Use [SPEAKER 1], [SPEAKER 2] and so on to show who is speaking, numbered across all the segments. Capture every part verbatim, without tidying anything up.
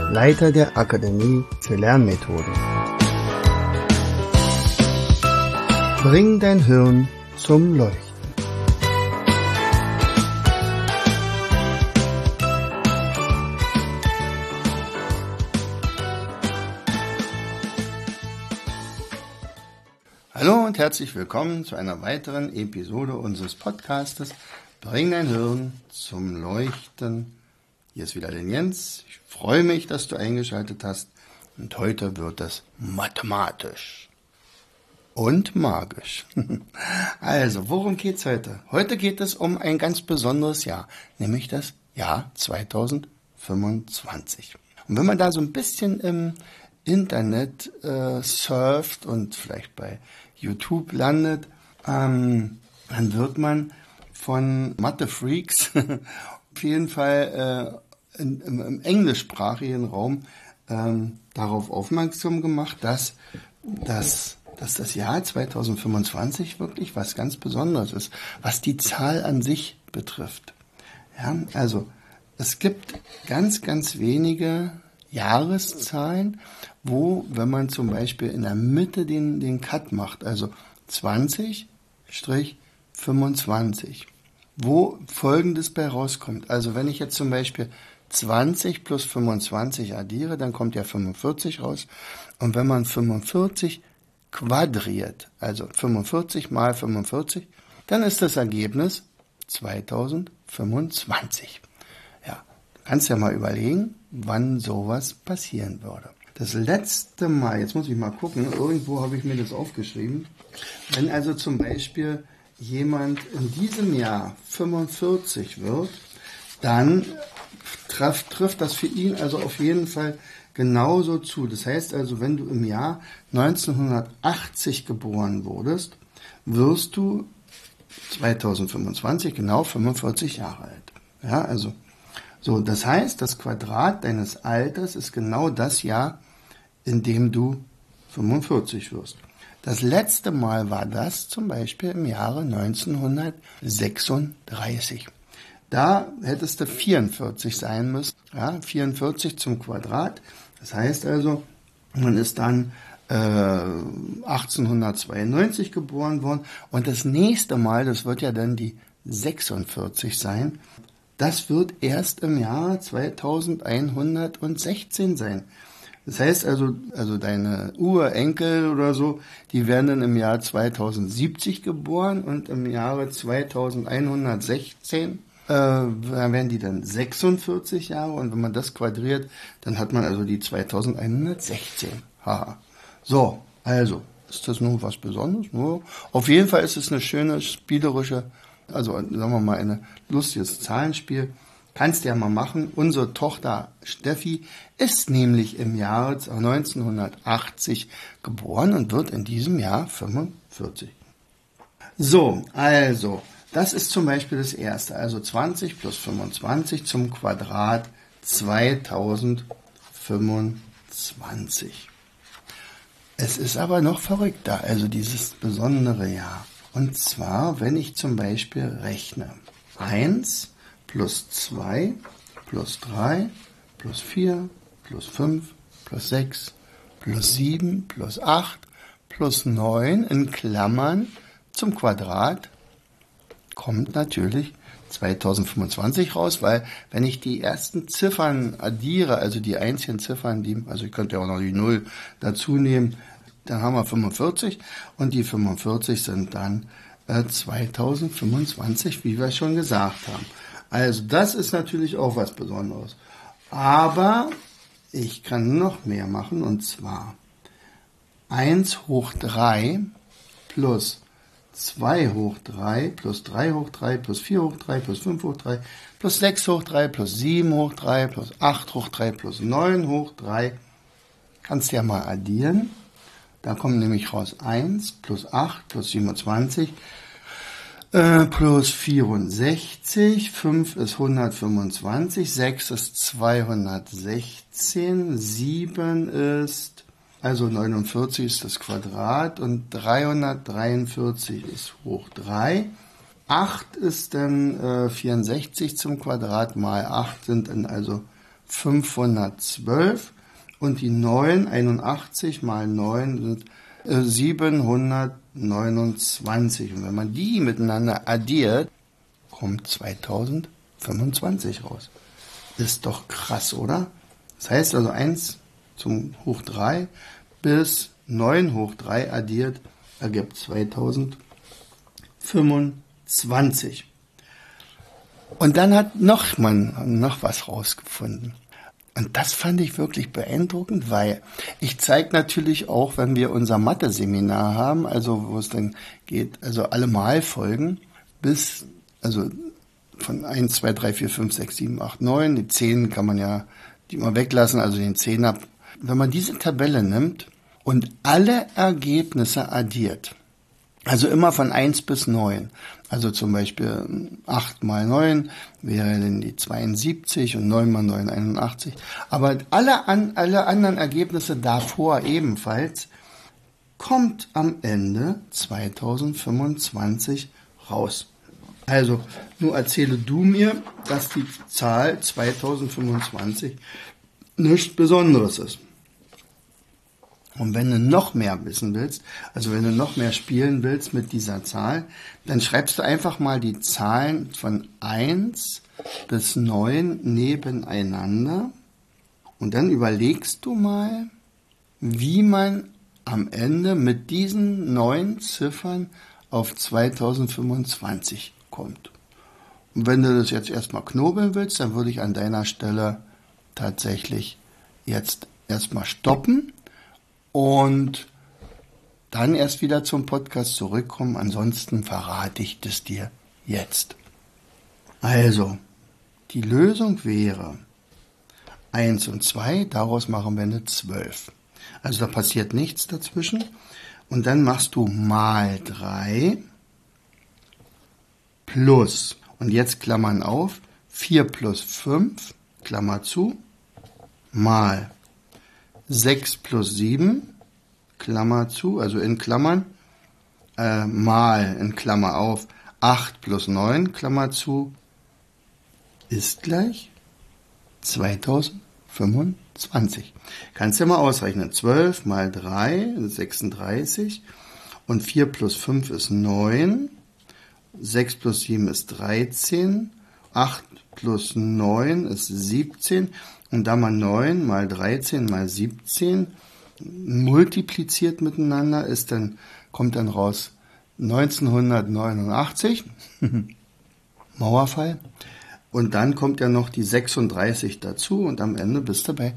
[SPEAKER 1] Leiter der Akademie für Lernmethoden. Bring dein Hirn zum Leuchten. Hallo und herzlich willkommen zu einer weiteren Episode unseres Podcastes Bring dein Hirn zum Leuchten. Hier ist wieder der Jens. Ich freue mich, dass du eingeschaltet hast. Und heute wird es mathematisch und magisch. Also, worum geht's heute? Heute geht es um ein ganz besonderes Jahr, nämlich das Jahr zweitausendfünfundzwanzig. Und wenn man da so ein bisschen im Internet äh, surft und vielleicht bei YouTube landet, ähm, dann wird man von Mathe-Freaks auf jeden Fall äh, in, im, im englischsprachigen Raum ähm, darauf aufmerksam gemacht, dass, dass, dass das Jahr zweitausendfünfundzwanzig wirklich was ganz Besonderes ist, was die Zahl an sich betrifft. Ja, also es gibt ganz, ganz wenige Jahreszahlen, wo, wenn man zum Beispiel in der Mitte den, den Cut macht, also zwanzig fünfundzwanzig, wo Folgendes bei rauskommt. Also wenn ich jetzt zum Beispiel zwanzig plus fünfundzwanzig addiere, dann kommt ja fünfundvierzig raus. Und wenn man fünfundvierzig quadriert, also fünfundvierzig mal fünfundvierzig, dann ist das Ergebnis zweitausendfünfundzwanzig. Ja, du kannst ja mal überlegen, wann sowas passieren würde. Das letzte Mal, jetzt muss ich mal gucken, irgendwo habe ich mir das aufgeschrieben, wenn also zum Beispiel jemand in diesem Jahr fünfundvierzig wird, dann trifft, trifft das für ihn also auf jeden Fall genauso zu. Das heißt also, wenn du im Jahr neunzehnhundertachtzig geboren wurdest, wirst du zweitausendfünfundzwanzig genau fünfundvierzig Jahre alt. Ja, also so, das heißt, das Quadrat deines Alters ist genau das Jahr, in dem du fünfundvierzig wirst. Das letzte Mal war das zum Beispiel im Jahre neunzehnhundertsechsunddreißig. Da hättest du vierundvierzig sein müssen, ja, vierundvierzig zum Quadrat. Das heißt also, man ist dann äh, achtzehnhundertzweiundneunzig geboren worden und das nächste Mal, das wird ja dann die sechsundvierzig sein, das wird erst im Jahr zweitausendeinhundertsechzehn sein. Das heißt also, also deine Urenkel oder so, die werden dann im Jahr zweitausendsiebzig geboren und im Jahre zweitausendeinhundertsechzehn äh, werden die dann sechsundvierzig Jahre und wenn man das quadriert, dann hat man also die zweitausendeinhundertsechzehn. Haha. So, also, ist das nun was Besonderes? Nur auf jeden Fall ist es eine schöne, spielerische, also sagen wir mal, ein lustiges Zahlenspiel. Kannst du ja mal machen. Unsere Tochter Steffi ist nämlich im Jahre neunzehnhundertachtzig geboren und wird in diesem Jahr fünfundvierzig. So, also, das ist zum Beispiel das erste. Also zwanzig plus fünfundzwanzig zum Quadrat zweitausendfünfundzwanzig. Es ist aber noch verrückter, also dieses besondere Jahr. Und zwar, wenn ich zum Beispiel rechne. eins plus zwei, plus drei, plus vier, plus fünf, plus sechs, plus sieben, plus acht, plus neun in Klammern zum Quadrat, kommt natürlich zweitausendfünfundzwanzig raus, weil wenn ich die ersten Ziffern addiere, also die einzigen Ziffern, die, also ich könnte ja auch noch die null dazu nehmen, dann haben wir fünfundvierzig und die fünfundvierzig sind dann äh, zweitausendfünfundzwanzig, wie wir schon gesagt haben. Also das ist natürlich auch was Besonderes. Aber ich kann noch mehr machen und zwar eins hoch drei plus zwei hoch drei plus drei hoch drei plus vier hoch drei plus fünf hoch drei plus sechs hoch drei plus sieben hoch drei plus acht hoch drei plus neun hoch drei. Kannst ja mal addieren. Da kommt nämlich raus eins plus acht plus siebenundzwanzig äh, plus vierundsechzig, fünf ist hundertfünfundzwanzig, sechs ist zweihundertsechzehn, sieben ist, also neunundvierzig ist das Quadrat und dreihundertdreiundvierzig ist hoch drei. acht ist dann äh, vierundsechzig zum Quadrat mal acht sind dann also fünfhundertzwölf und die neun, einundachtzig mal neun sind äh, siebenhundertneunundzwanzig. Und wenn man die miteinander addiert, kommt zweitausendfünfundzwanzig raus. Ist doch krass, oder? Das heißt also eins zum hoch drei bis neun hoch drei addiert ergibt zweitausendfünfundzwanzig. Und dann hat noch man noch was rausgefunden. Und das fand ich wirklich beeindruckend, weil ich zeige natürlich auch, wenn wir unser Mathe-Seminar haben, also wo es dann geht, also alle Malfolgen bis, also von eins, zwei, drei, vier, fünf, sechs, sieben, acht, neun, die zehn kann man ja die mal weglassen, also den Zehner. Wenn man diese Tabelle nimmt und alle Ergebnisse addiert, also immer von eins bis neun, also zum Beispiel acht mal neun wäre dann die zweiundsiebzig und neun mal neun einundachtzig, aber alle, an, alle anderen Ergebnisse davor ebenfalls, kommt am Ende zweitausendfünfundzwanzig raus. Also, nur erzähle du mir, dass die Zahl zweitausendfünfundzwanzig nichts Besonderes ist. Und wenn du noch mehr wissen willst, also wenn du noch mehr spielen willst mit dieser Zahl, dann schreibst du einfach mal die Zahlen von eins bis neun nebeneinander und dann überlegst du mal, wie man am Ende mit diesen neun Ziffern auf zweitausendfünfundzwanzig kommt. Und wenn du das jetzt erstmal knobeln willst, dann würde ich an deiner Stelle tatsächlich jetzt erstmal stoppen und dann erst wieder zum Podcast zurückkommen. Ansonsten verrate ich das dir jetzt. Also, die Lösung wäre eins und zwei, daraus machen wir eine zwölf. Also da passiert nichts dazwischen. Und dann machst du mal drei plus, und jetzt Klammern auf, vier plus fünf, Klammer zu, mal sechs plus sieben, Klammer zu, also in Klammern, äh, mal in Klammer auf, acht plus neun, Klammer zu, ist gleich zweitausendfünfundzwanzig. Kannst du ja mal ausrechnen. zwölf mal drei ist sechsunddreißig und vier plus fünf ist neun, sechs plus sieben ist dreizehn, acht plus neun ist siebzehn und da man neun mal dreizehn mal siebzehn multipliziert miteinander ist, dann kommt dann raus neunzehnhundertneunundachtzig, Mauerfall, und dann kommt ja noch die sechsunddreißig dazu und am Ende bist du bei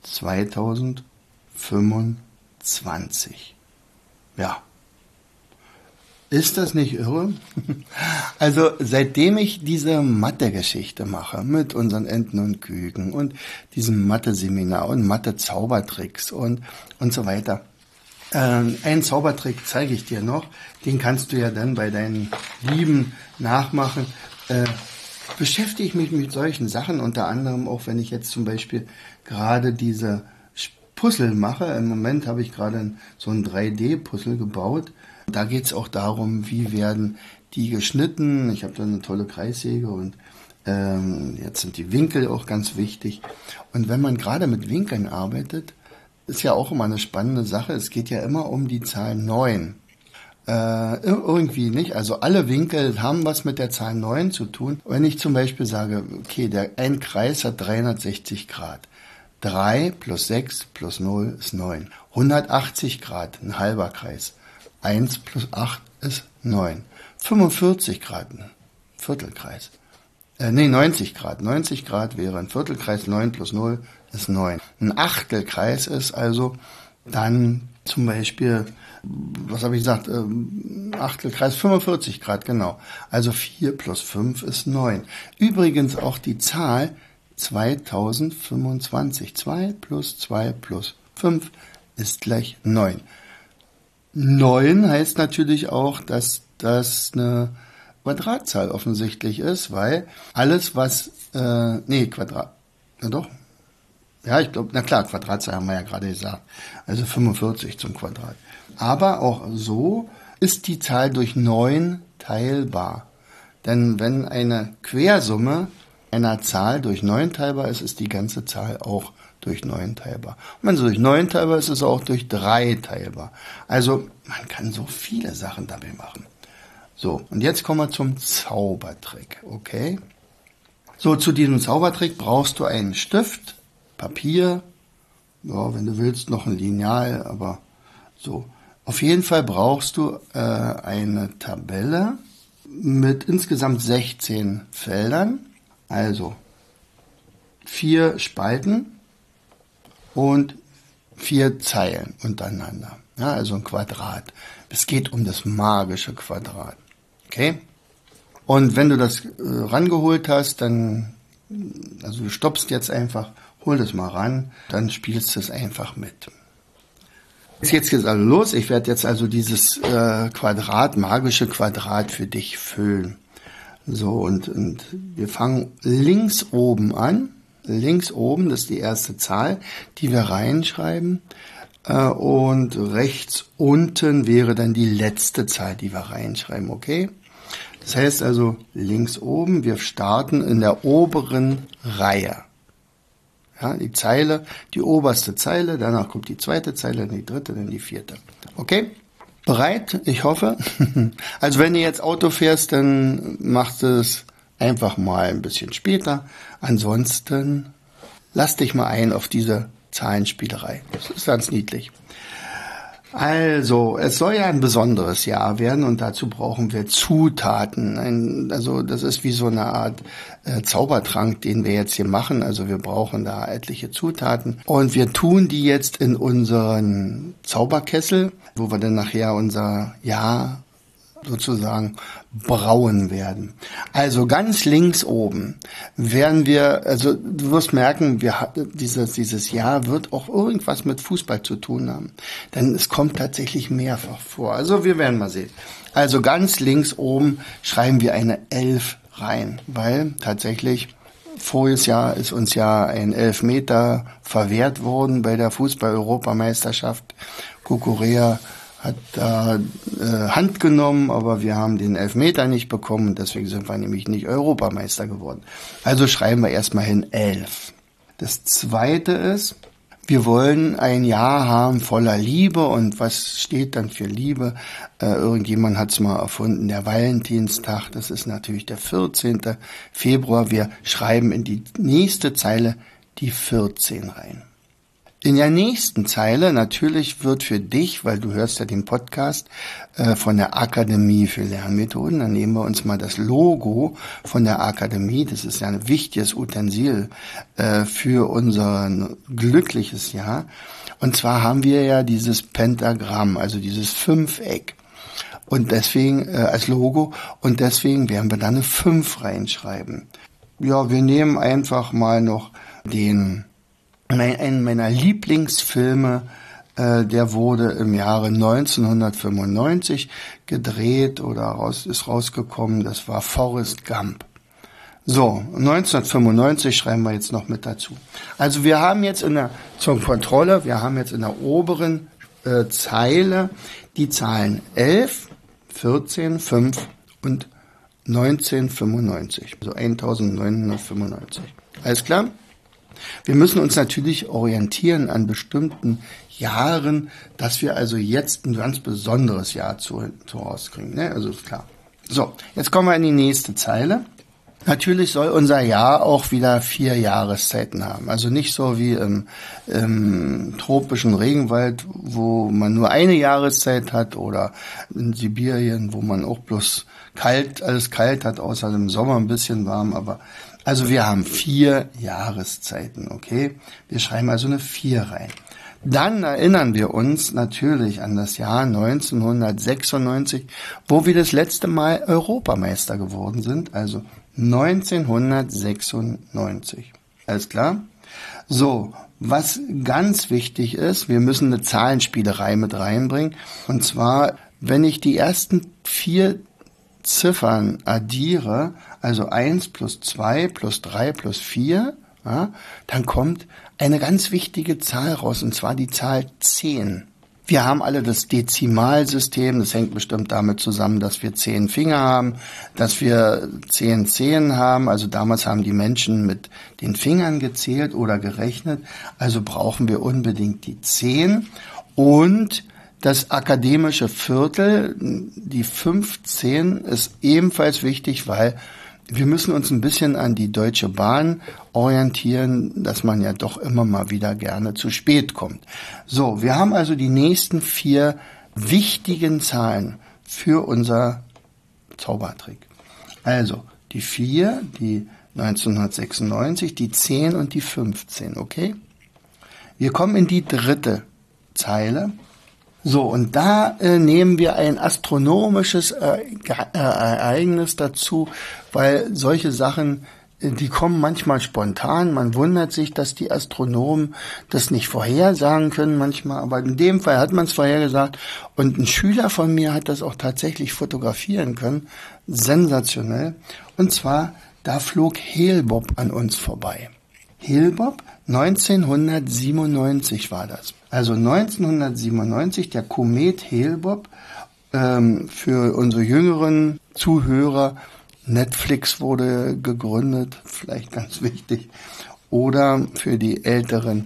[SPEAKER 1] zweitausendfünfundzwanzig. Ja. Ist das nicht irre? Also seitdem ich diese Mathe-Geschichte mache mit unseren Enten und Küken und diesem Mathe-Seminar und Mathe-Zaubertricks und, und so weiter. Äh, einen Zaubertrick zeige ich dir noch, den kannst du ja dann bei deinen Lieben nachmachen. Äh, beschäftige ich mich mit solchen Sachen, unter anderem auch, wenn ich jetzt zum Beispiel gerade diese Puzzle mache. Im Moment habe ich gerade so ein drei D-Puzzle gebaut. Da geht es auch darum, wie werden die geschnitten. Ich habe da eine tolle Kreissäge und ähm, jetzt sind die Winkel auch ganz wichtig. Und wenn man gerade mit Winkeln arbeitet, ist ja auch immer eine spannende Sache. Es geht ja immer um die Zahl neun. Äh, irgendwie nicht. Also alle Winkel haben was mit der Zahl neun zu tun. Wenn ich zum Beispiel sage, okay, der, ein Kreis hat dreihundertsechzig Grad. drei plus sechs plus null ist neun. hundertachtzig Grad, ein halber Kreis. eins plus acht ist neun. fünfundvierzig Grad, ein Viertelkreis. Äh, nee, neunzig Grad. neunzig Grad wäre ein Viertelkreis, neun plus null ist neun. Ein Achtelkreis ist also dann zum Beispiel, was habe ich gesagt, ähm, Achtelkreis, fünfundvierzig Grad, genau. Also vier plus fünf ist neun. Übrigens auch die Zahl zweitausendfünfundzwanzig. zwei plus zwei plus fünf ist gleich neun. neun heißt natürlich auch, dass das eine Quadratzahl offensichtlich ist, weil alles, was, äh, nee, Quadrat, na doch, ja, ich glaube, na klar, Quadratzahl haben wir ja gerade gesagt, also fünfundvierzig zum Quadrat. Aber auch so ist die Zahl durch neun teilbar. Denn wenn eine Quersumme einer Zahl durch neun teilbar ist, ist die ganze Zahl auch durch neun teilbar. Und wenn sie durch neun teilbar ist, ist sie auch durch drei teilbar. Also man kann so viele Sachen damit machen. So, und jetzt kommen wir zum Zaubertrick, okay? So, zu diesem Zaubertrick brauchst du einen Stift, Papier, ja, wenn du willst, noch ein Lineal, aber so. Auf jeden Fall brauchst du äh, eine Tabelle mit insgesamt sechzehn Feldern, also vier Spalten und vier Zeilen untereinander. Ja, also ein Quadrat. Es geht um das magische Quadrat. Okay? Und wenn du das äh, rangeholt hast, dann, also du stoppst jetzt einfach, hol das mal ran, dann spielst du es einfach mit. Jetzt geht's also los. Ich werde jetzt also dieses äh, Quadrat, magische Quadrat für dich füllen. So, und, und wir fangen links oben an. Links oben, das ist die erste Zahl, die wir reinschreiben. Äh, und rechts unten wäre dann die letzte Zahl, die wir reinschreiben, okay? Das heißt also links oben, wir starten in der oberen Reihe. Ja, die Zeile, die oberste Zeile, danach kommt die zweite Zeile, dann die dritte, dann die vierte. Okay? Bereit? Ich hoffe. Also wenn du jetzt Auto fährst, dann machst du es einfach mal ein bisschen später. Ansonsten lass dich mal ein auf diese Zahlenspielerei. Das ist ganz niedlich. Also, es soll ja ein besonderes Jahr werden und dazu brauchen wir Zutaten. Ein, also das ist wie so eine Art äh, Zaubertrank, den wir jetzt hier machen. Also wir brauchen da etliche Zutaten und wir tun die jetzt in unseren Zauberkessel, wo wir dann nachher unser Jahr sozusagen brauen werden. Also ganz links oben werden wir, also du wirst merken, wir dieses dieses Jahr wird auch irgendwas mit Fußball zu tun haben, denn es kommt tatsächlich mehrfach vor. Also wir werden mal sehen. Also ganz links oben schreiben wir eine elf rein, weil tatsächlich voriges Jahr ist uns ja ein Elfmeter verwehrt worden bei der Fußball-Europameisterschaft. Kokorea hat da äh, Hand genommen, aber wir haben den Elfmeter nicht bekommen und deswegen sind wir nämlich nicht Europameister geworden. Also schreiben wir erstmal hin elf. Das zweite ist, wir wollen ein Jahr haben voller Liebe und was steht dann für Liebe? Äh, irgendjemand hat es mal erfunden, der Valentinstag, das ist natürlich der vierzehnten Februar. Wir schreiben in die nächste Zeile die vierzehn rein. In der nächsten Zeile, natürlich wird für dich, weil du hörst ja den Podcast äh, von der Akademie für Lernmethoden, dann nehmen wir uns mal das Logo von der Akademie, das ist ja ein wichtiges Utensil äh, für unser glückliches Jahr. Und zwar haben wir ja dieses Pentagramm, also dieses Fünfeck. Und deswegen äh, als Logo und deswegen werden wir da eine fünf reinschreiben. Ja, wir nehmen einfach mal noch den Einen meiner Lieblingsfilme, äh, der wurde im Jahre neunzehnhundertfünfundneunzig gedreht oder raus, ist rausgekommen, das war Forrest Gump. So, neunzehnhundertfünfundneunzig schreiben wir jetzt noch mit dazu. Also wir haben jetzt in der, zur Kontrolle, wir haben jetzt in der oberen äh, Zeile die Zahlen elf, vierzehn, fünf und neunzehnhundertfünfundneunzig, also neunzehnhundertfünfundneunzig. Alles klar? Wir müssen uns natürlich orientieren an bestimmten Jahren, dass wir also jetzt ein ganz besonderes Jahr zu, zu rauskriegen. Ne? Also ist klar. So, jetzt kommen wir in die nächste Zeile. Natürlich soll unser Jahr auch wieder vier Jahreszeiten haben. Also nicht so wie im, im tropischen Regenwald, wo man nur eine Jahreszeit hat, oder in Sibirien, wo man auch bloß kalt, alles kalt hat, außer im Sommer ein bisschen warm. Aber also wir haben vier Jahreszeiten, okay? Wir schreiben also eine vier rein. Dann erinnern wir uns natürlich an das Jahr neunzehnhundertsechsundneunzig, wo wir das letzte Mal Europameister geworden sind, also neunzehnhundertsechsundneunzig. Alles klar? So, was ganz wichtig ist, wir müssen eine Zahlenspielerei mit reinbringen. Und zwar, wenn ich die ersten vier Ziffern addiere, also eins plus zwei plus drei plus vier, ja, dann kommt eine ganz wichtige Zahl raus, und zwar die Zahl zehn. Wir haben alle das Dezimalsystem, das hängt bestimmt damit zusammen, dass wir zehn Finger haben, dass wir zehn Zehen haben, also damals haben die Menschen mit den Fingern gezählt oder gerechnet, also brauchen wir unbedingt die zehn und das akademische Viertel, die fünfzehn, ist ebenfalls wichtig, weil wir müssen uns ein bisschen an die Deutsche Bahn orientieren, dass man ja doch immer mal wieder gerne zu spät kommt. So, wir haben also die nächsten vier wichtigen Zahlen für unser Zaubertrick. Also die vier, die neunzehnhundertsechsundneunzig, die zehn und die fünfzehn, okay? Wir kommen in die dritte Zeile. So, und da äh, nehmen wir ein astronomisches äh, äh, Ereignis dazu, weil solche Sachen, äh, die kommen manchmal spontan. Man wundert sich, dass die Astronomen das nicht vorhersagen können manchmal, aber in dem Fall hat man es vorhergesagt und ein Schüler von mir hat das auch tatsächlich fotografieren können. Sensationell. Und zwar, da flog Hale-Bopp an uns vorbei. Hale-Bopp, neunzehnhundertsiebenundneunzig war das. Also neunzehnhundertsiebenundneunzig, der Komet Hale-Bopp, ähm, für unsere jüngeren Zuhörer, Netflix wurde gegründet, vielleicht ganz wichtig, oder für die Älteren,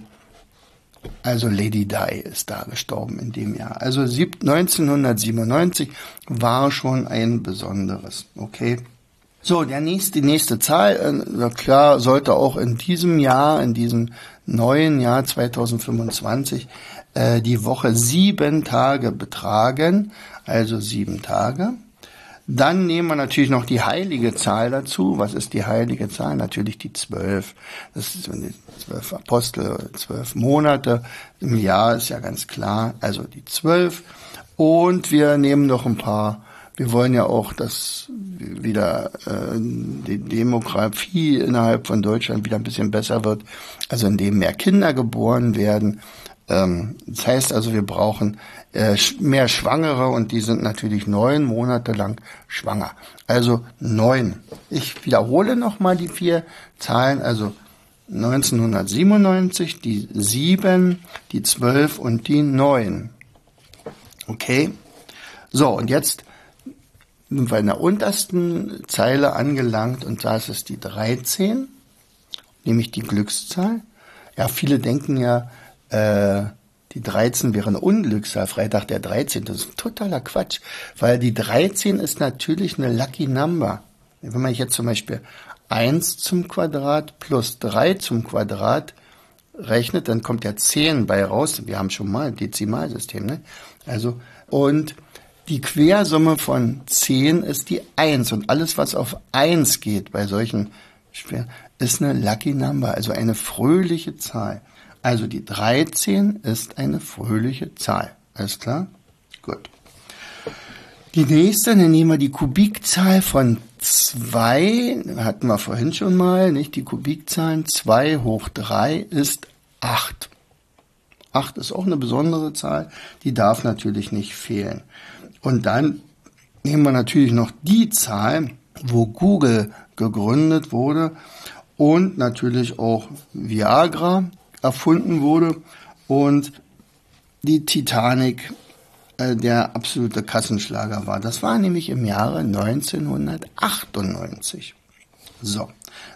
[SPEAKER 1] also Lady Di ist da gestorben in dem Jahr. Also neunzehnhundertsiebenundneunzig war schon ein besonderes, okay. So, der nächste, die nächste Zahl, äh, klar, sollte auch in diesem Jahr, in diesem neuen Jahr zweitausendfünfundzwanzig, äh, die Woche sieben Tage betragen, also sieben Tage. Dann nehmen wir natürlich noch die heilige Zahl dazu. Was ist die heilige Zahl? Natürlich die zwölf. Das sind die zwölf Apostel, zwölf Monate im Jahr, ist ja ganz klar. Also die zwölf. Und wir nehmen noch ein paar. Wir wollen ja auch, dass wieder äh, die Demografie innerhalb von Deutschland wieder ein bisschen besser wird, also indem mehr Kinder geboren werden. Ähm, das heißt also, wir brauchen äh, mehr Schwangere und die sind natürlich neun Monate lang schwanger. Also neun. Ich wiederhole nochmal die vier Zahlen, also neunzehnhundertsiebenundneunzig, die sieben, die zwölf und die neun. Okay? So, und jetzt sind wir in der untersten Zeile angelangt und da ist es die dreizehn, nämlich die Glückszahl. Ja, viele denken ja, äh, die dreizehn wäre eine Unglückszahl, Freitag der dreizehnte. Das ist totaler Quatsch, weil die dreizehn ist natürlich eine Lucky Number. Wenn man jetzt zum Beispiel eins zum Quadrat plus drei zum Quadrat rechnet, dann kommt ja zehn bei raus. Wir haben schon mal ein Dezimalsystem, ne? Also, und die Quersumme von zehn ist die eins und alles, was auf eins geht bei solchen Spielen, ist eine Lucky Number, also eine fröhliche Zahl. Also die dreizehn ist eine fröhliche Zahl. Alles klar? Gut. Die nächste, dann nehmen wir die Kubikzahl von zwei, hatten wir vorhin schon mal, nicht? Die Kubikzahlen zwei hoch drei ist acht. acht ist auch eine besondere Zahl, die darf natürlich nicht fehlen. Und dann nehmen wir natürlich noch die Zahl, wo Google gegründet wurde und natürlich auch Viagra erfunden wurde und die Titanic äh, der absolute Kassenschlager war. Das war nämlich im Jahre neunzehnhundertachtundneunzig. So,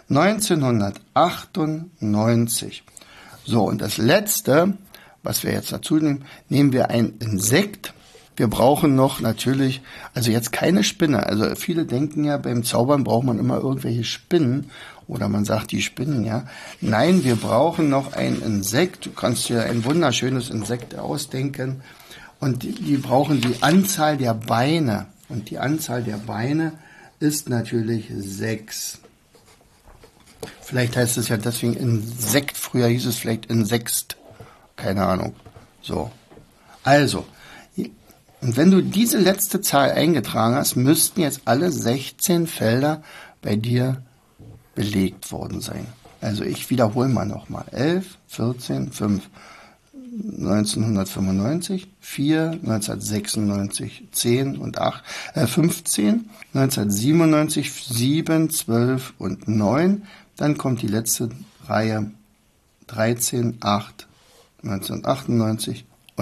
[SPEAKER 1] neunzehnhundertachtundneunzig. So, und das letzte, was wir jetzt dazu nehmen, nehmen wir ein Insekt. Wir brauchen noch natürlich, also jetzt keine Spinne. Also viele denken ja, beim Zaubern braucht man immer irgendwelche Spinnen. Oder man sagt, die Spinnen, ja. Nein, wir brauchen noch ein Insekt. Du kannst dir ein wunderschönes Insekt ausdenken. Und die, die brauchen die Anzahl der Beine. Und die Anzahl der Beine ist natürlich sechs. Vielleicht heißt es ja deswegen Insekt. Früher hieß es vielleicht Insext. Keine Ahnung. So. Also. Und wenn du diese letzte Zahl eingetragen hast, müssten jetzt alle sechzehn Felder bei dir belegt worden sein. Also ich wiederhole mal nochmal. elf, vierzehn, fünf, neunzehnhundertfünfundneunzig, vier, neunzehnhundertsechsundneunzig, zehn und acht, äh, fünfzehn, neunzehnhundertsiebenundneunzig, sieben, zwölf und neun. Dann kommt die letzte Reihe dreizehn, acht, neunzehnhundertachtundneunzig und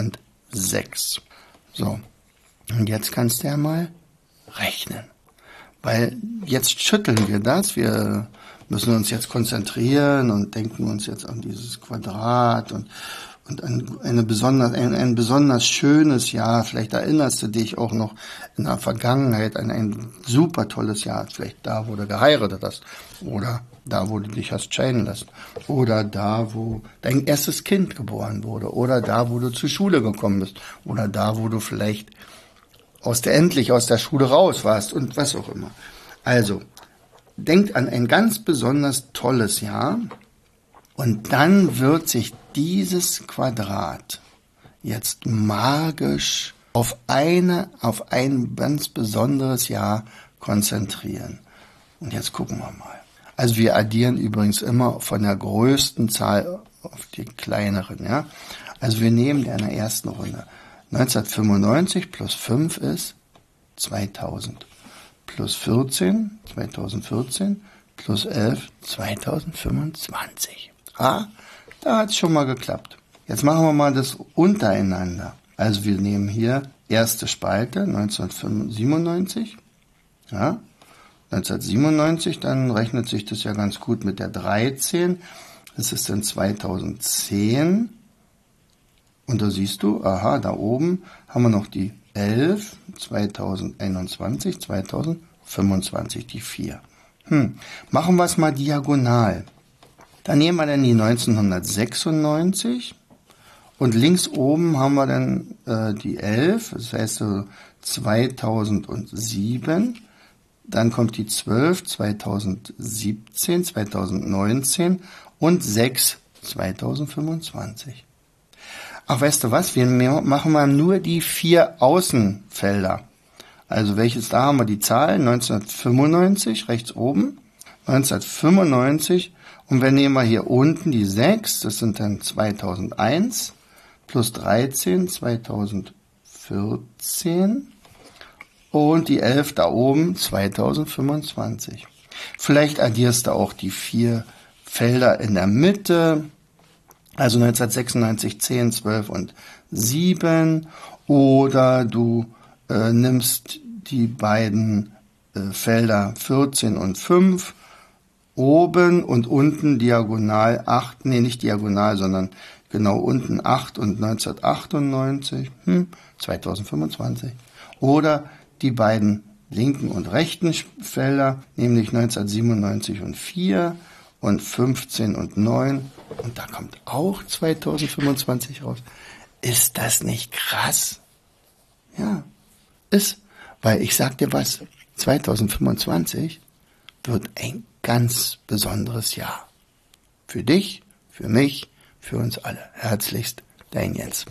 [SPEAKER 1] sechs. So, und jetzt kannst du ja mal rechnen. Weil jetzt schütteln wir das, wir müssen uns jetzt konzentrieren und denken uns jetzt an dieses Quadrat und Und ein, eine besonders, ein, ein besonders schönes Jahr. Vielleicht erinnerst du dich auch noch in der Vergangenheit an ein super tolles Jahr. Vielleicht da, wo du geheiratet hast. Oder da, wo du dich hast scheiden lassen. Oder da, wo dein erstes Kind geboren wurde. Oder da, wo du zur Schule gekommen bist. Oder da, wo du vielleicht aus der, endlich aus der Schule raus warst. Und was auch immer. Also, denkt an ein ganz besonders tolles Jahr. Und dann wird sich dieses Quadrat jetzt magisch auf eine, auf ein ganz besonderes Jahr konzentrieren. Und jetzt gucken wir mal. Also wir addieren übrigens immer von der größten Zahl auf die kleineren, ja. Also wir nehmen in der ersten Runde neunzehnhundertfünfundneunzig plus fünf ist zweitausend. Plus vierzehn, zweitausendvierzehn, plus elf, zweitausendfünfundzwanzig. Ah, da hat es schon mal geklappt. Jetzt machen wir mal das untereinander. Also wir nehmen hier erste Spalte, neunzehnhundertsiebenundneunzig. Ja, neunzehnhundertsiebenundneunzig, dann rechnet sich das ja ganz gut mit der dreizehn. Das ist dann zweitausendzehn. Und da siehst du, aha, da oben haben wir noch die elf, zweitausendeinundzwanzig, zweitausendfünfundzwanzig, die vier. Hm, machen wir es mal diagonal. Dann nehmen wir dann die neunzehnhundertsechsundneunzig und links oben haben wir dann äh, die elf, das heißt so zweitausendsieben. Dann kommt die zwölf, zweitausendsiebzehn, zweitausendneunzehn und sechs, zweitausendfünfundzwanzig. Ach, weißt du was, wir machen mal nur die vier Außenfelder. Also welches, da haben wir die Zahlen, neunzehnhundertfünfundneunzig, rechts oben, neunzehnhundertfünfundneunzig. Und wir nehmen wir hier unten die sechs, das sind dann zweitausendeins, plus dreizehn, zweitausendvierzehn und die elf da oben, zweitausendfünfundzwanzig. Vielleicht addierst du auch die vier Felder in der Mitte, also neunzehnhundertsechsundneunzig, zehn, zwölf und sieben, oder du äh, nimmst die beiden äh, Felder vierzehn und fünf, oben und unten diagonal acht, nee, nicht diagonal, sondern genau unten acht und neunzehnhundertachtundneunzig, hm, zweitausendfünfundzwanzig. Oder die beiden linken und rechten Felder, nämlich neunzehnhundertsiebenundneunzig und vier und fünfzehn und neun. Und da kommt auch zweitausendfünfundzwanzig raus. Ist das nicht krass? Ja, ist. Weil ich sag dir was, zweitausendfünfundzwanzig wird ein ganz besonderes Jahr. Für dich, für mich, für uns alle. Herzlichst, dein Jens.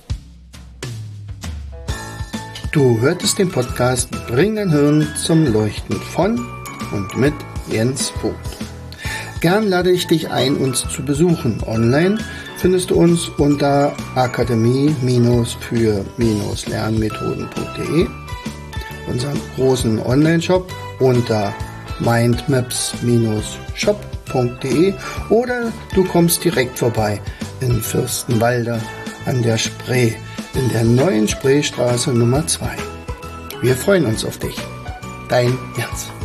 [SPEAKER 1] Du hörtest den Podcast Bring dein Hirn zum Leuchten von und mit Jens Vogt. Gern lade ich dich ein, uns zu besuchen. Online findest du uns unter akademie für lernmethoden punkt de, unseren großen Online-Shop unter mindmaps shop punkt de oder du kommst direkt vorbei in Fürstenwalde an der Spree, in der neuen Spreestraße Nummer zwei. Wir freuen uns auf dich. Dein Jens.